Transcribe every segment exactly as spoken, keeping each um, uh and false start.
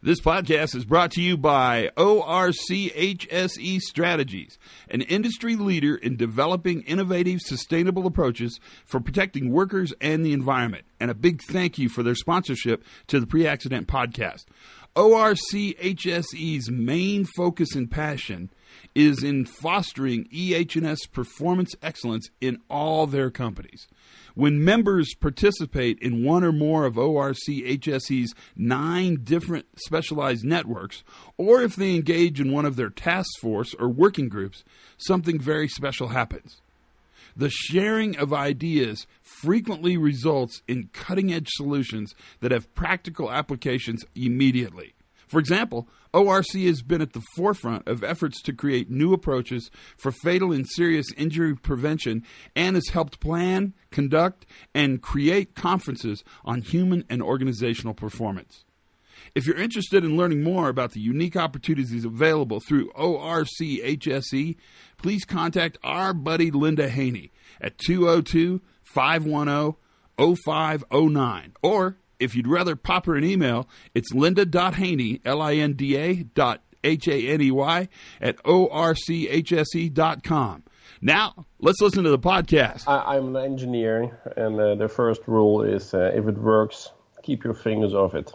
This podcast is brought to you by O R C H S E Strategies, an industry leader in developing innovative, sustainable approaches for protecting workers and the environment. And a big thank you for their sponsorship to the Pre-Accident Podcast. O R C H S E's main focus and passion is in fostering E H and S performance excellence in all their companies. When members participate in one or more of O R C H S E's nine different specialized networks, or if they engage in one of their task force or working groups, something very special happens. The sharing of ideas frequently results in cutting-edge solutions that have practical applications immediately. For example, O R C has been at the forefront of efforts to create new approaches for fatal and serious injury prevention and has helped plan, conduct, and create conferences on human and organizational performance. If you're interested in learning more about the unique opportunities available through O R C H S E, please contact our buddy Linda Haney at two oh two, five one oh, oh five oh nine. Or, if you'd rather pop her an email, it's linda.haney, L I N D A dot H A N E Y, at O R C H S E dot com. Now, let's listen to the podcast. I, I'm an engineer, and uh, the first rule is uh, if it works, keep your fingers off it.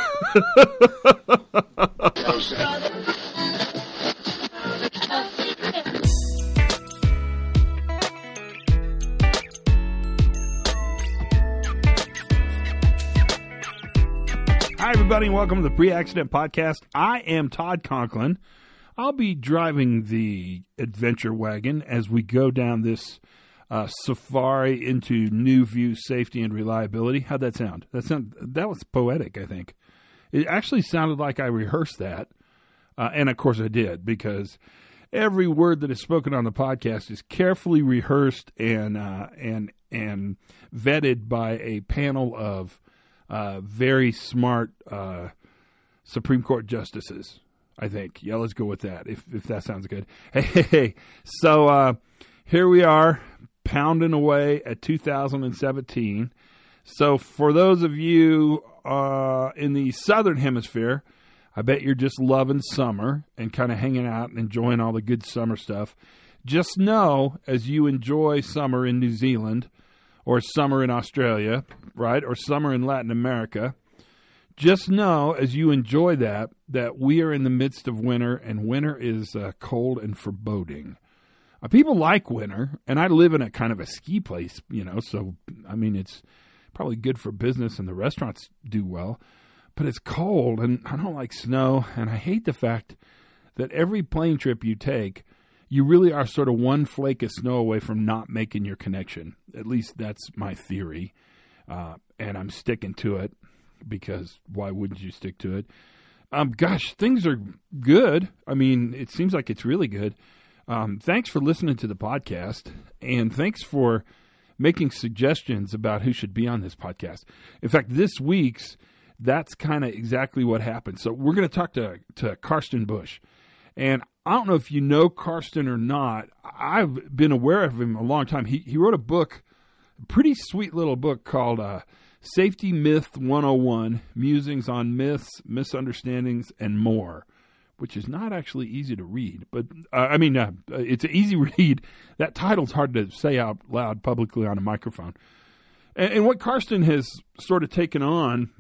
Hi, everybody, and welcome to the Pre-Accident Podcast. I am Todd Conklin. I'll be driving the adventure wagon as we go down this uh, safari into new view, safety, and reliability. How'd that sound? That sound that was poetic, I think. It actually sounded like I rehearsed that, uh, and of course I did, because every word that is spoken on the podcast is carefully rehearsed and uh, and and vetted by a panel of Uh, very smart uh, Supreme Court justices, I think. Yeah, let's go with that, if if that sounds good. Hey, hey, hey. So uh, here we are, pounding away at two thousand seventeen. So for those of you uh, in the Southern Hemisphere, I bet you're just loving summer and kind of hanging out and enjoying all the good summer stuff. Just know, as you enjoy summer in New Zealand, or summer in Australia, right, or summer in Latin America, just know as you enjoy that, that we are in the midst of winter, and winter is uh, cold and foreboding. Uh, people like winter, and I live in a kind of a ski place, you know, so, I mean, it's probably good for business, and the restaurants do well, but it's cold, and I don't like snow, and I hate the fact that every plane trip you take, you really are sort of one flake of snow away from not making your connection. At least that's my theory, uh, and I'm sticking to it, because why wouldn't you stick to it? Um, gosh, things are good. I mean, it seems like it's really good. Um, thanks for listening to the podcast, and thanks for making suggestions about who should be on this podcast. In fact, this week's, that's kind of exactly what happened. So we're going to talk to, to Karsten Bush, and I don't know if you know Karsten or not. I've been aware of him a long time. He he wrote a book, a pretty sweet little book called uh, Safety Myth one oh one, Musings on Myths, Misunderstandings, and More, which is not actually easy to read. But, uh, I mean, uh, it's an easy read. That title's hard to say out loud publicly on a microphone. And, and what Karsten has sort of taken on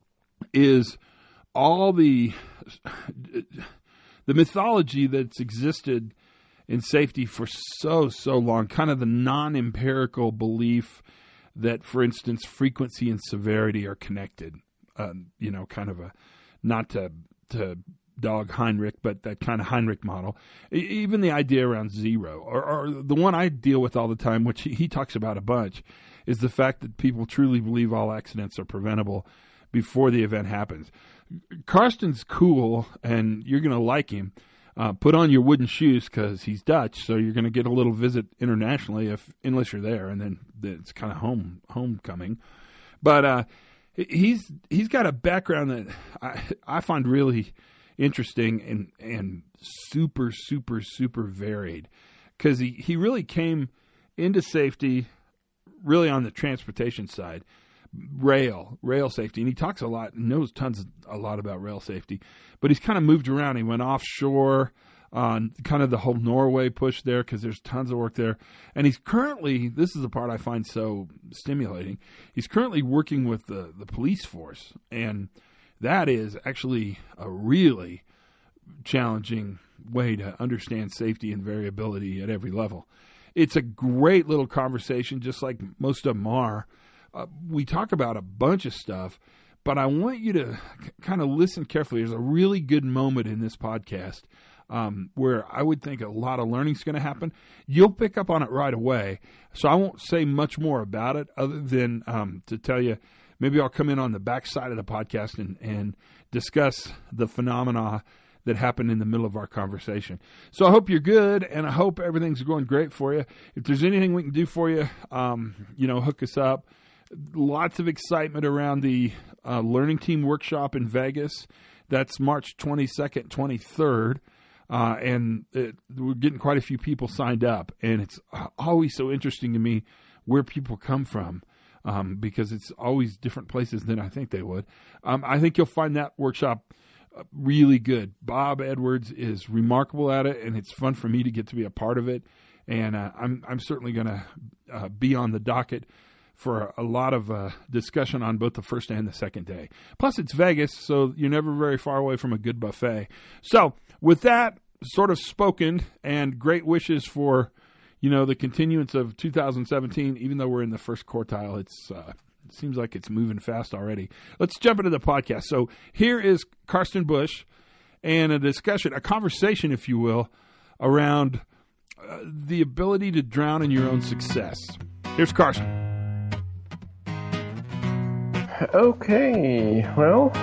is all the... the mythology that's existed in safety for so, so long, kind of the non-empirical belief that, for instance, frequency and severity are connected, um, you know, kind of a, not to, to dog Heinrich, but that kind of Heinrich model. Even the idea around zero, or, or the one I deal with all the time, which he, he talks about a bunch, is the fact that people truly believe all accidents are preventable before the event happens. Karsten's cool, and you're going to like him. Uh, put on your wooden shoes, because he's Dutch, so you're going to get a little visit internationally, if unless you're there, and then it's kind of home homecoming. But uh, he's he's got a background that I, I find really interesting and and super super super varied, because he, he really came into safety really on the transportation side. rail, rail safety. And he talks a lot, knows tons, a lot about rail safety. But he's kind of moved around. He went offshore on kind of the whole Norway push there because there's tons of work there. And he's currently, this is the part I find so stimulating, he's currently working with the, the police force. And that is actually a really challenging way to understand safety and variability at every level. It's a great little conversation, just like most of them are. Uh, we talk about a bunch of stuff, but I want you to c- kind of listen carefully. There's a really good moment in this podcast um, where I would think a lot of learning is going to happen. You'll pick up on it right away, so I won't say much more about it other than um, to tell you maybe I'll come in on the backside of the podcast and, and discuss the phenomena that happened in the middle of our conversation. So I hope you're good, and I hope everything's going great for you. If there's anything we can do for you, um, you know, hook us up. Lots of excitement around the uh, Learning Team Workshop in Vegas. That's March twenty-second, twenty-third, uh, and it, we're getting quite a few people signed up, and it's always so interesting to me where people come from. Um, because it's always different places than I think they would. Um, I think you'll find that workshop uh, really good. Bob Edwards is remarkable at it, and it's fun for me to get to be a part of it. And uh, I'm I'm certainly going to uh, be on the docket for a lot of uh, discussion on both the first and the second day. Plus, it's Vegas, so you're never very far away from a good buffet. So with that sort of spoken, and great wishes for you know, the continuance of two thousand seventeen, even though we're in the first quartile, it's uh, it seems like it's moving fast already. Let's jump into the podcast. So here is Karsten Busch and a discussion, a conversation, if you will, around uh, the ability to drown in your own success. Here's Karsten. Okay, well,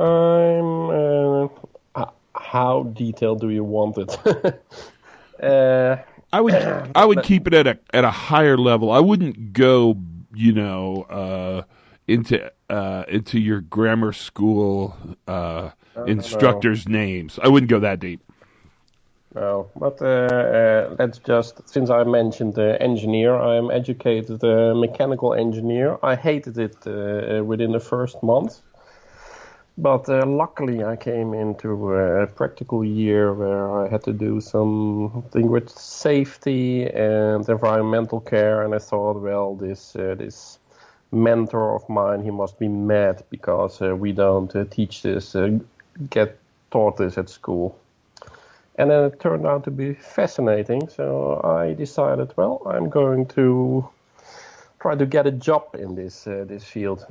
I'm... Uh, how detailed do you want it? uh... I would I would keep it at a at a higher level. I wouldn't go, you know, uh, into uh, into your grammar school uh, instructors' no. names. I wouldn't go that deep. No, but uh, uh, let's just, since I mentioned the engineer, I am educated uh, mechanical engineer. I hated it uh, within the first month. But uh, luckily I came into a practical year where I had to do something with safety and environmental care, and I thought, well, this uh, this mentor of mine, he must be mad because uh, we don't uh, teach this, uh, get taught this at school. And then it turned out to be fascinating, so I decided, well, I'm going to try to get a job in this uh, this field.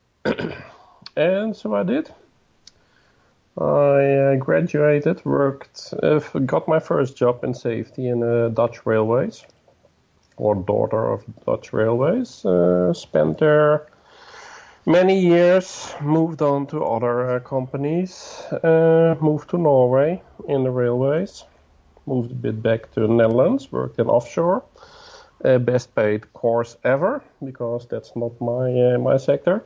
And so I did. I uh, graduated, worked, uh, got my first job in safety in uh, Dutch Railways, or daughter of Dutch Railways. Uh, spent there many years, moved on to other uh, companies, uh, moved to Norway in the railways, moved a bit back to the Netherlands, worked in offshore. Uh, best paid course ever, because that's not my uh, my sector.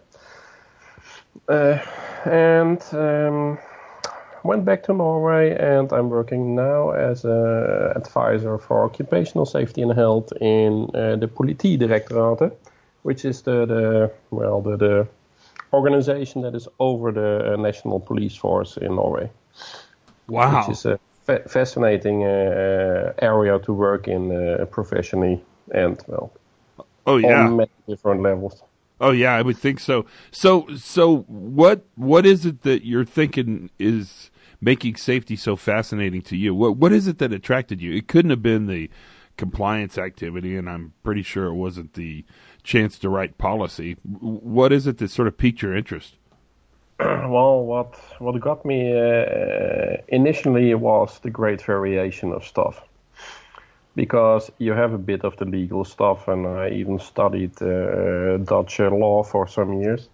Uh, and um, went back to Norway, and I'm working now as an advisor for occupational safety and health in uh, the Politidirektoratet, which is the, the well the, the organization that is over the uh, national police force in Norway. Wow, which is a fa- fascinating uh, area to work in uh, professionally, and well, oh yeah, on many different levels. Oh yeah, I would think so. So, so what what is it that you're thinking is making safety so fascinating to you? What what is it that attracted you? It couldn't have been the compliance activity, and I'm pretty sure it wasn't the chance to write policy. What is it that sort of piqued your interest? Well, what what got me uh, initially was the great variation of stuff. Because you have a bit of the legal stuff, and I even studied uh, Dutch law for some years.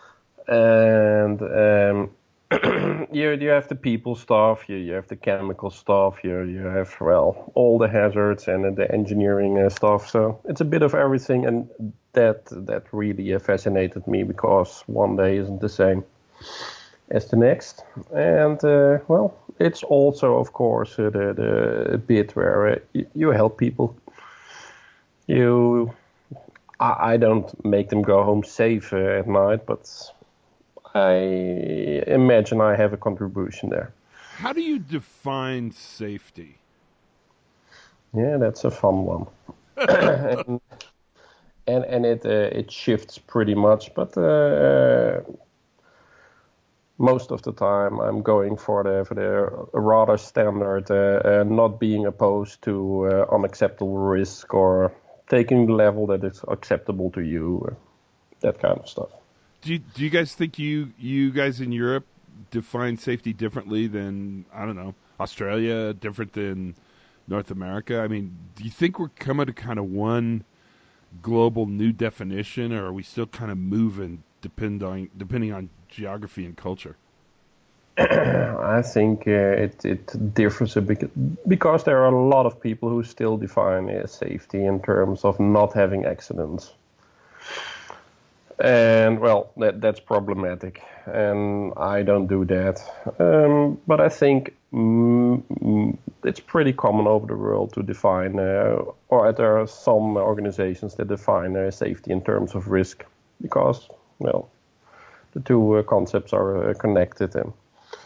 And um, you you have the people stuff, you, you have the chemical stuff, you you have, well, all the hazards and the engineering uh, stuff. So it's a bit of everything, and that that really uh, fascinated me, because one day isn't the same as the next. And uh, well, it's also, of course, uh, the, the bit where uh, you, you help people. You I, I don't make them go home safe uh, at night, but I imagine I have a contribution there. How do you define safety? Yeah, that's a fun one. and, and and it uh, it shifts pretty much, but uh, most of the time I'm going for the for the rather standard, uh, uh, not being opposed to uh, unacceptable risk or taking the level that is acceptable to you, uh, that kind of stuff. Do you, do you guys think you you guys in Europe define safety differently than, I don't know, Australia, different than North America? I mean, do you think we're coming to kind of one global new definition, or are we still kind of moving depend on, depending on geography and culture? I think uh, it, it differs a bit because there are a lot of people who still define uh, safety in terms of not having accidents. And, well, that that's problematic, and I don't do that. Um, but I think mm, it's pretty common over the world to define, uh, or there are some organizations that define uh, safety in terms of risk, because, well, the two uh, concepts are uh, connected, and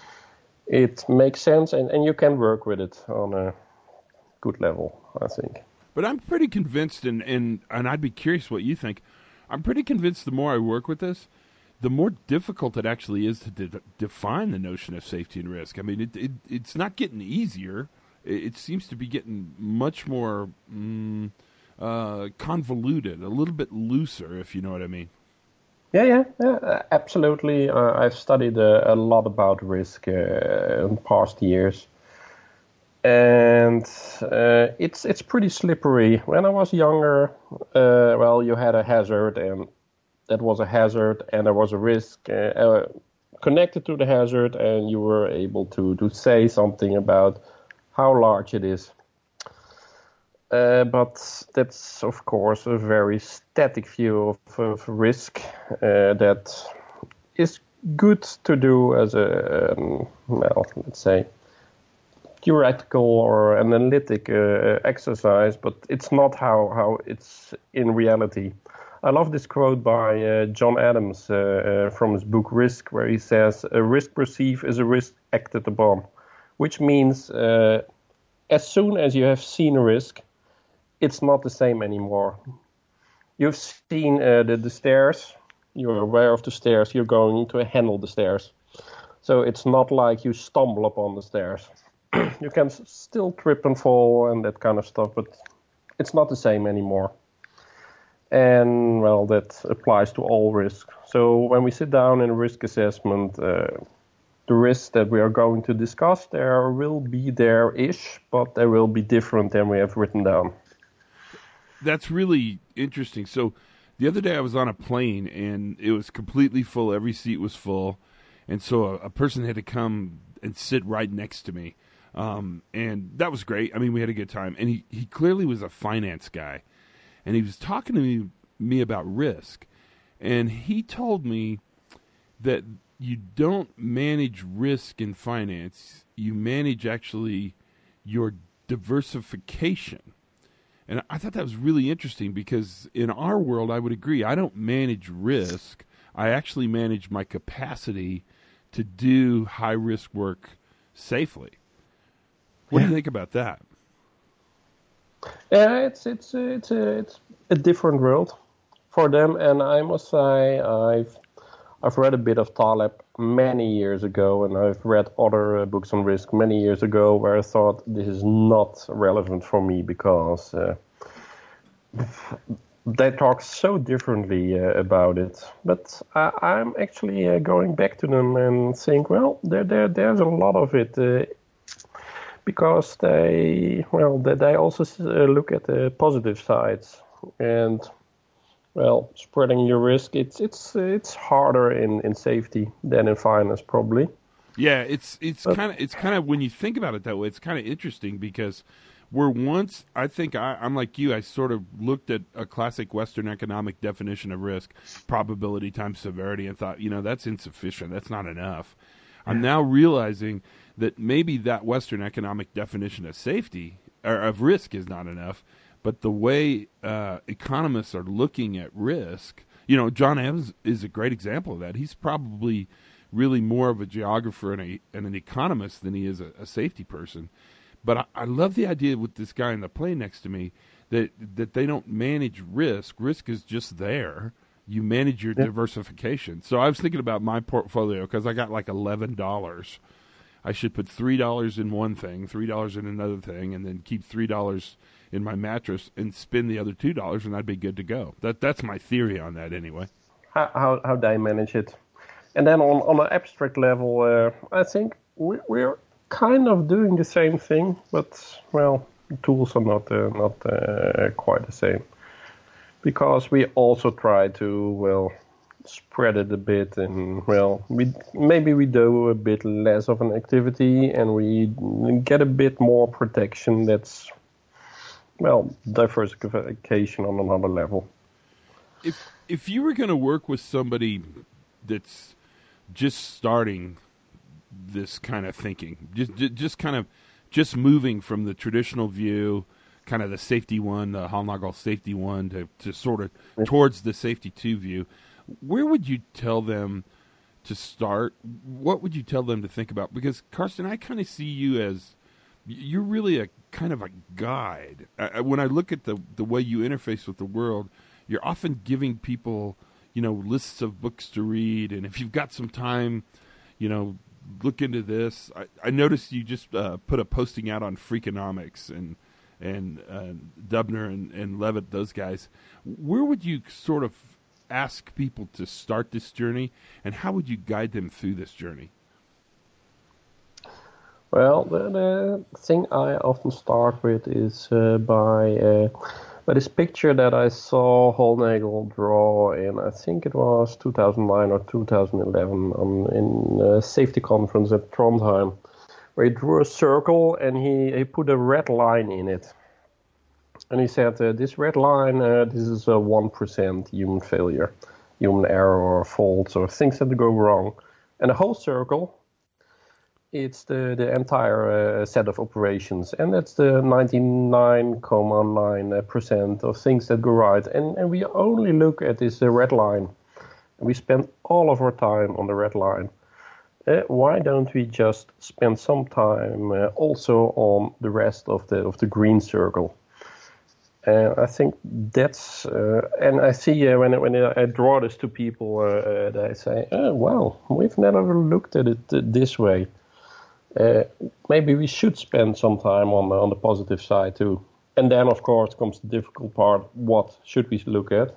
it makes sense, and, and you can work with it on a good level, I think. But I'm pretty convinced, and, and, and I'd be curious what you think. I'm pretty convinced the more I work with this, the more difficult it actually is to de- define the notion of safety and risk. I mean, it, it it's not getting easier. It, it seems to be getting much more mm, uh, convoluted, a little bit looser, if you know what I mean. Yeah, yeah, yeah, absolutely. Uh, I've studied uh, a lot about risk uh, in past years, and uh, it's it's pretty slippery. When I was younger, uh, well, you had a hazard, and that was a hazard, and there was a risk uh, uh, connected to the hazard, and you were able to, to say something about how large it is. Uh, but that's, of course, a very static view of, of risk uh, that is good to do as a, um, well, let's say, theoretical or analytic uh, exercise, but it's not how, how it's in reality. I love this quote by uh, John Adams uh, uh, from his book Risk, where he says, "A risk perceived is a risk acted upon," which means uh, as soon as you have seen a risk, it's not the same anymore. You've seen uh, the, the stairs, you're aware of the stairs, you're going to handle the stairs. So it's not like you stumble upon the stairs. You can s- still trip and fall and that kind of stuff, but it's not the same anymore. And, well, that applies to all risk. So when we sit down in a risk assessment, uh, the risks that we are going to discuss, there will be there-ish, but they will be different than we have written down. That's really interesting. So the other day I was on a plane, and it was completely full. Every seat was full. And so a, a person had to come and sit right next to me. Um, and that was great. I mean, we had a good time. And he, he clearly was a finance guy. And he was talking to me, me about risk. And he told me that you don't manage risk in finance. You manage actually your diversification. And I thought that was really interesting because in our world, I would agree, I don't manage risk. I actually manage my capacity to do high-risk work safely. What yeah. do you think about that? Yeah, it's it's it's a, it's a different world for them, and I must say I've I've read a bit of Taleb many years ago, and I've read other uh, books on risk many years ago where I thought this is not relevant for me because uh, they talk so differently uh, about it. But I, I'm actually uh, going back to them and think, well, there there there's a lot of it. Uh, Because they, well, they, they also uh, look at the positive sides, and well, spreading your risk, it's it's it's harder in, in safety than in finance, probably. Yeah, it's it's kind of it's kind of when you think about it that way, it's kind of interesting because where once I think I, I'm like you, I sort of looked at a classic Western economic definition of risk, probability times severity, and thought, you know, that's insufficient, that's not enough. I'm now realizing that maybe that Western economic definition of safety or of risk is not enough, but the way uh, economists are looking at risk, you know, John Adams is a great example of that. He's probably really more of a geographer and, a, and an economist than he is a, a safety person. But I, I love the idea with this guy in the plane next to me that that they don't manage risk. Risk is just there. You manage your yeah. diversification. So I was thinking about my portfolio because I got like eleven dollars. I should put three dollars in one thing, three dollars in another thing, and then keep three dollars in my mattress and spend the other two dollars, and I'd be good to go. That That's my theory on that anyway. How, how, how they manage it. And then on, on an abstract level, uh, I think we, we're kind of doing the same thing, but, well, the tools are not, uh, not uh, quite the same. Because we also try to, well, spread it a bit, and, well, we maybe we do a bit less of an activity, and we get a bit more protection. That's, well, diversification on another level. If if you were going to work with somebody that's just starting this kind of thinking, just just kind of just moving from the traditional view, kind of the safety one, the Hallnagel safety one, to, to sort of towards the safety two view, where would you tell them to start? What would you tell them to think about? Because, Carsten, I kind of see you as, you're really a kind of a guide. I, when I look at the, the way you interface with the world, you're often giving people, you know, lists of books to read, and if you've got some time, you know, look into this. I, I noticed you just uh, put a posting out on Freakonomics and and uh, Dubner and, and Levitt, those guys. Where would you sort of ask people to start this journey, and how would you guide them through this journey? Well, the, the thing I often start with is uh, by uh, by this picture that I saw Hallnagel draw in, I think it was two thousand nine or two thousand eleven, on, in a safety conference at Trondheim, where he drew a circle and he, he put a red line in it. And he said, uh, this red line, uh, this is a one percent human failure, human error or faults or things that go wrong. And the whole circle, it's the, the entire uh, set of operations. And that's the ninety-nine point nine percent of things that go right. And, and we only look at this uh, red line. And we spend all of our time on the red line. Uh, why don't we just spend some time uh, also on the rest of the of the green circle? And uh, I think that's, uh, and I see uh, when when I draw this to people, uh, uh, they say, "Oh, well, we've never looked at it uh, this way. Uh, maybe we should spend some time on on the positive side too." And then, of course, comes the difficult part: what should we look at?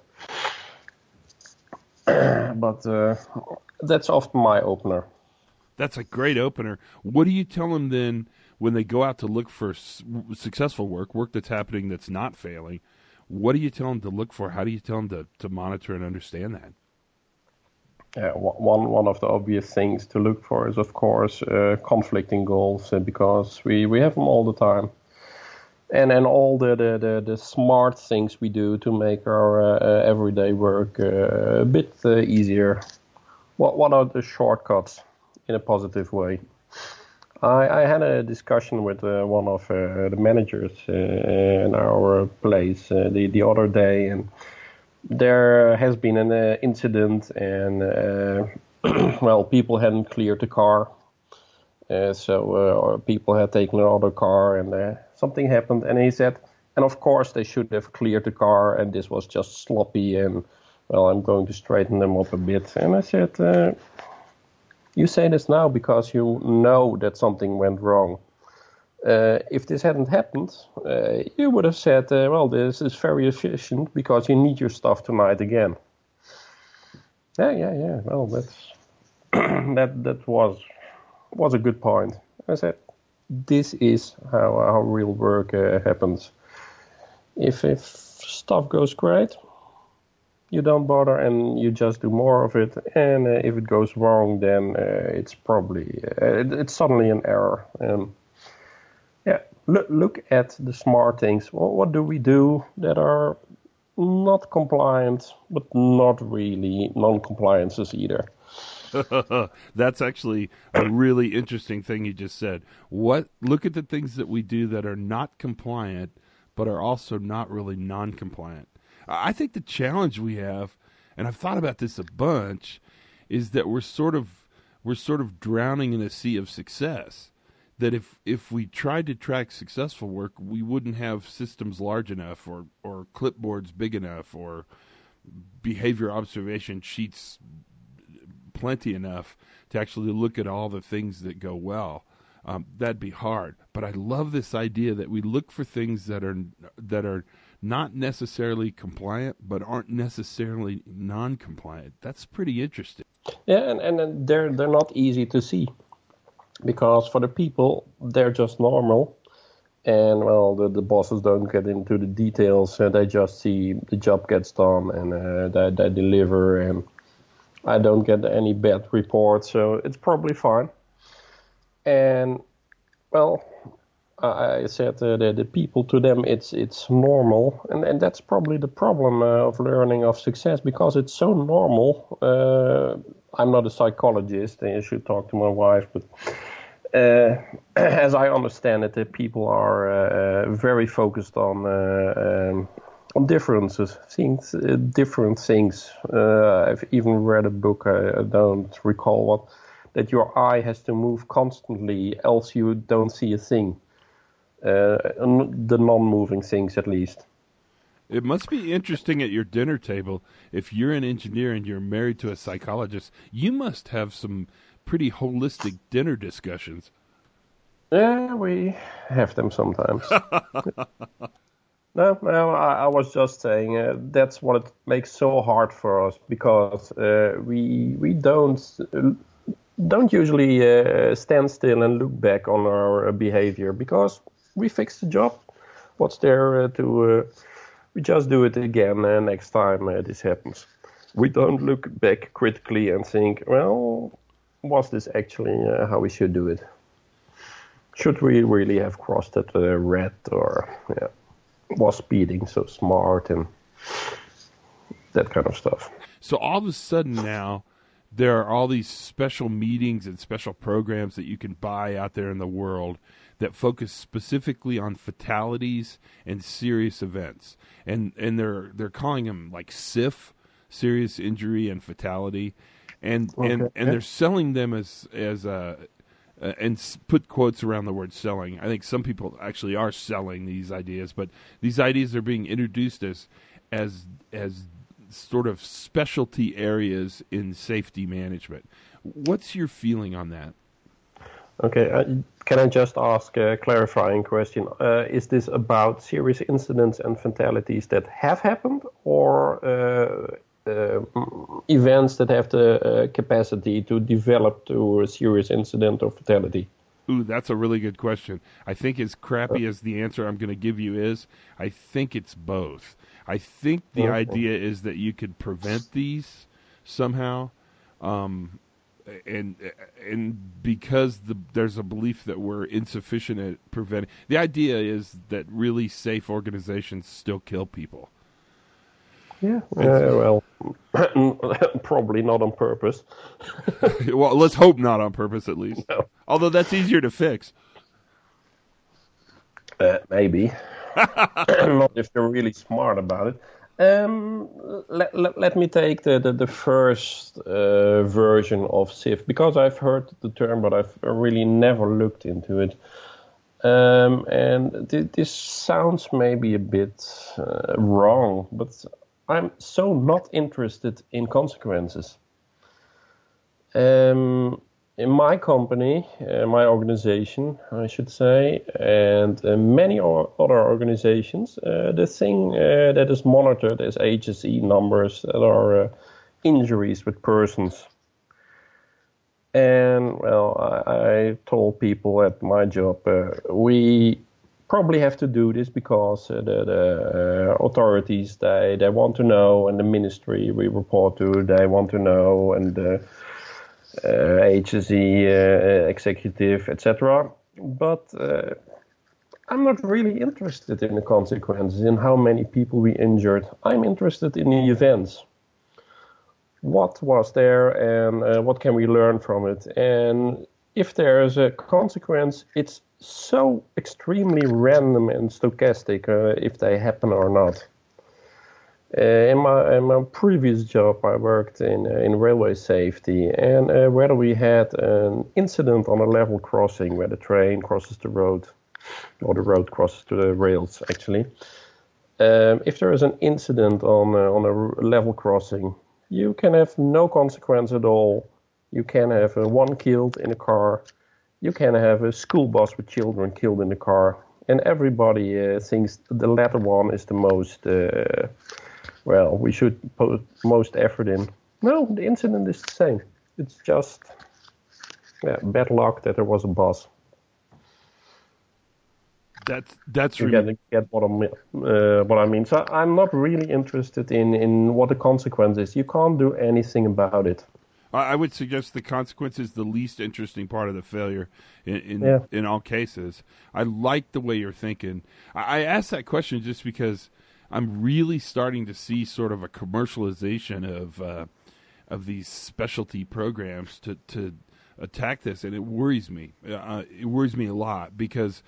But uh, that's often my opener. That's a great opener. What do you tell them then when they go out to look for s- successful work, work that's happening that's not failing? What do you tell them to look for? How do you tell them to, to monitor and understand that? Yeah, one one of the obvious things to look for is, of course, uh, conflicting goals, uh, because we, we have them all the time. And then all the, the, the, the smart things we do to make our uh, uh, everyday work uh, a bit uh, easier. What what are the shortcuts in a positive way? I, I had a discussion with uh, one of uh, the managers uh, in our place uh, the, the other day, and there has been an uh, incident, and uh, well, people hadn't cleared the car. Uh, so uh, people had taken another car, and uh, something happened, and he said, and of course they should have cleared the car, and this was just sloppy, and well, I'm going to straighten them up a bit. And I said, uh, you say this now because you know that something went wrong. Uh, if this hadn't happened, uh, you would have said, uh, well, this is very efficient because you need your stuff tonight again. Yeah, yeah, yeah, well, that's that that was was a good point. I said, this is how, how real work uh, happens. If if stuff goes great, you don't bother and you just do more of it. And uh, if it goes wrong, then uh, it's probably, uh, it, it's suddenly an error. Um, yeah, look, look at the smart things. Well, what do we do that are not compliant, but not really non-compliances either? That's actually a really interesting thing you just said. What? Look at the things that we do that are not compliant, but are also not really non-compliant. I think the challenge we have, and I've thought about this a bunch, is that we're sort of we're sort of drowning in a sea of success. That if, if we tried to track successful work, we wouldn't have systems large enough or, or clipboards big enough or behavior observation sheets plenty enough to actually look at all the things that go well. Um, that'd be hard. But I love this idea that we look for things that are that are not necessarily compliant but aren't necessarily non-compliant. That's pretty interesting. Yeah, and, and they're they're not easy to see. Because for the people, they're just normal. And, well, the, the bosses don't get into the details. Uh, they just see the job gets done and uh, they, they deliver. And I don't get any bad reports, so it's probably fine. And, well, I said uh, the, the people, to them, it's it's normal. And, and that's probably the problem uh, of learning of success, because it's so normal. Uh, I'm not a psychologist, and you should talk to my wife, but uh, as I understand it, the people are uh, very focused on uh, um, on differences, things, uh, different things. Uh, I've even read a book, I, I don't recall what, that your eye has to move constantly, else you don't see a thing. Uh, the non-moving things, at least. It must be interesting at your dinner table. If you're an engineer and you're married to a psychologist, you must have some pretty holistic dinner discussions. Yeah, we have them sometimes. no, no, I, I was just saying uh, that's what it makes so hard for us, because uh, we we don't don't usually uh, stand still and look back on our behavior, because we fixed the job. What's there uh, to? Uh, we just do it again uh, next time uh, this happens. We don't look back critically and think, well, was this actually uh, how we should do it? Should we really have crossed that uh, red, or yeah, was speeding so smart, and that kind of stuff. So all of a sudden now, there are all these special meetings and special programs that you can buy out there in the world that focus specifically on fatalities and serious events, and and they're they're calling them like S I F, serious injury and fatality, and okay. and and they're selling them as as a uh, and put quotes around the word selling. I think some people actually are selling these ideas, but these ideas are being introduced as as as sort of specialty areas in safety management. What's your feeling on that? Okay, uh, can I just ask a clarifying question? Uh, is this about serious incidents and fatalities that have happened, or uh, uh, events that have the uh, capacity to develop to a serious incident or fatality? Ooh, that's a really good question. I think as crappy as the answer I'm going to give you is, I think it's both. I think the okay. idea is that you could prevent these somehow, um, and and because the, there's a belief that we're insufficient at preventing. The idea is that really safe organizations still kill people. Yeah, uh, well, probably not on purpose. Well, let's hope not on purpose, at least. No. Although that's easier to fix. Uh, maybe. Not if they're really smart about it. Um, let, let, let me take the, the, the first uh, version of S I F, because I've heard the term, but I've really never looked into it. Um, and th- this sounds maybe a bit uh, wrong, but I'm so not interested in consequences. Um, in my company, uh, my organization, I should say, and uh, many or other organizations, uh, the thing uh, that is monitored is H S E numbers that are uh, injuries with persons. And, well, I, I told people at my job, uh, we probably have to do this because uh, the, the uh, authorities, they, they want to know, and the ministry we report to, they want to know, and the uh, H S E uh, executive, et cetera. But uh, I'm not really interested in the consequences, in how many people we injured. I'm interested in the events. What was there, and uh, what can we learn from it? And if there is a consequence, it's so extremely random and stochastic uh, if they happen or not. Uh, in my in my previous job, I worked in uh, in railway safety, and uh, whether we had an incident on a level crossing where the train crosses the road, or the road crosses to the rails, actually. Um, if there is an incident on uh, on a level crossing, you can have no consequence at all. You can have uh, one killed in a car. You can have a school bus with children killed in the car, and everybody uh, thinks the latter one is the most. Uh, well, we should put most effort in. No, the incident is the same. It's just yeah, bad luck that there was a bus. That's that's you really... get, get what I mean. Uh, what I mean. So I'm not really interested in, in what the consequence is. You can't do anything about it. I would suggest the consequence is the least interesting part of the failure in in, yeah. in all cases. I like the way you're thinking. I, I asked that question just because I'm really starting to see sort of a commercialization of uh, of these specialty programs to, to attack this, and it worries me. Uh, it worries me a lot because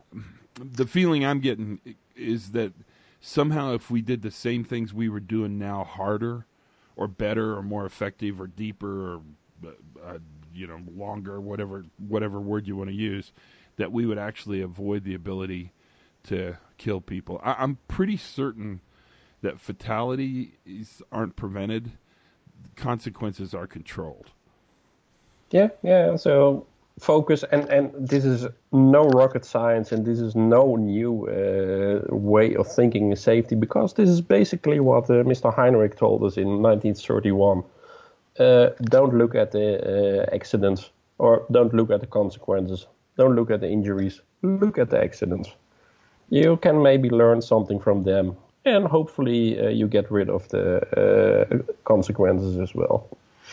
the feeling I'm getting is that somehow if we did the same things we were doing now harder, or better, or more effective, or deeper, or uh, you know, longer, whatever whatever word you want to use, that we would actually avoid the ability to kill people. I, I'm pretty certain that fatalities aren't prevented; consequences are controlled. Yeah, yeah. So focus, and and this is no rocket science, and this is no new uh, way of thinking in safety, because this is basically what uh, Mister Heinrich told us in nineteen thirty-one. Uh, don't look at the uh, accidents, or don't look at the consequences. Don't look at the injuries. Look at the accidents. You can maybe learn something from them, and hopefully uh, you get rid of the uh, consequences as well.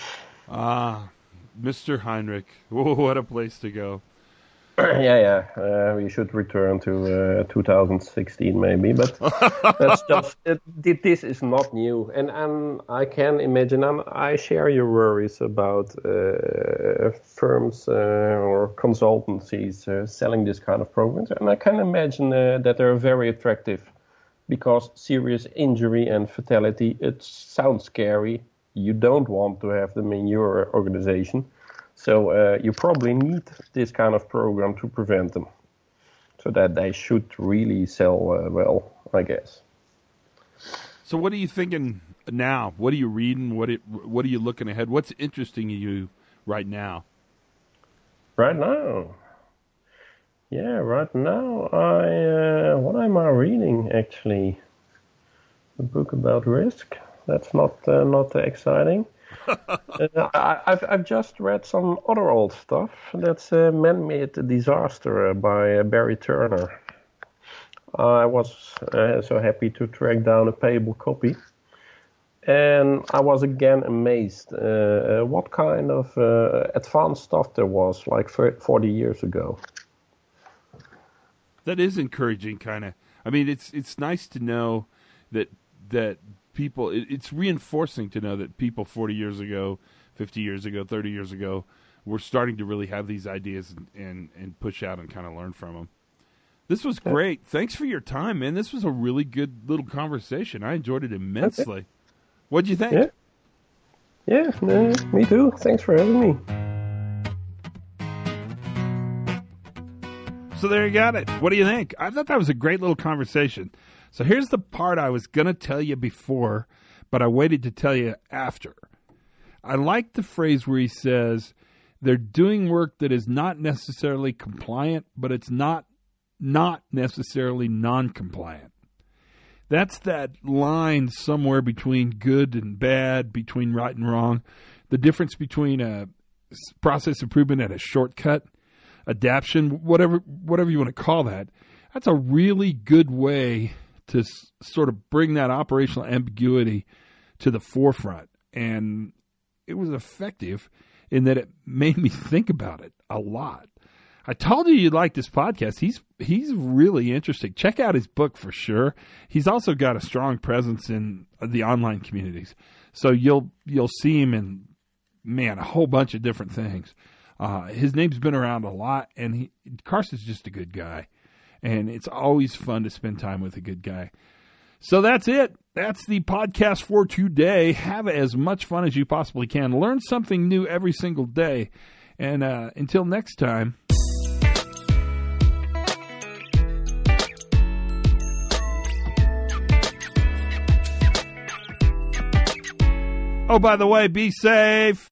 Ah. Mister Heinrich, what a place to go. yeah, yeah. Uh, we should return to uh, two thousand sixteen maybe, but that's just it, this is not new, and and I can imagine. And I share your worries about uh, firms uh, or consultancies uh, selling this kind of programs, and I can imagine uh, that they're very attractive, because serious injury and fatality, it sounds scary. You don't want to have them in your organization. So uh, you probably need this kind of program to prevent them. So that they should really sell uh, well, I guess. So what are you thinking now? What are you reading? What it, what are you looking ahead? What's interesting you right now? Right now? Yeah, right now, I uh, what am I reading, actually? A book about risk. That's not uh, not uh, exciting. uh, I, I've I've just read some other old stuff. That's uh, Man-Made Disaster uh, by uh, Barry Turner. I was uh, so happy to track down a payable copy, and I was again amazed uh, what kind of uh, advanced stuff there was like forty years ago. That is encouraging, kind of. I mean, it's it's nice to know that that. People, it's reinforcing to know that people forty years ago, fifty years ago, thirty years ago, were starting to really have these ideas and, and, and push out and kind of learn from them. This was great. Thanks for your time, man. This was a really good little conversation. I enjoyed it immensely. Okay. What'd you think? Yeah, yeah uh, me too. Thanks for having me. So there you got it. What do you think? I thought that was a great little conversation. So here's the part I was going to tell you before, but I waited to tell you after. I like the phrase where he says, they're doing work that is not necessarily compliant, but it's not not necessarily non-compliant. That's that line somewhere between good and bad, between right and wrong, the difference between a process improvement and a shortcut, adaption, whatever whatever you want to call that. That's a really good way to s- sort of bring that operational ambiguity to the forefront. And it was effective in that it made me think about it a lot. I told you you'd like this podcast. He's he's really interesting. Check out his book for sure. He's also got a strong presence in the online communities. So you'll you'll see him in, man, a whole bunch of different things. Uh, his name's been around a lot, and he, Carson's just a good guy. And it's always fun to spend time with a good guy. So that's it. That's the podcast for today. Have as much fun as you possibly can. Learn something new every single day. And uh, until next time. Oh, by the way, be safe.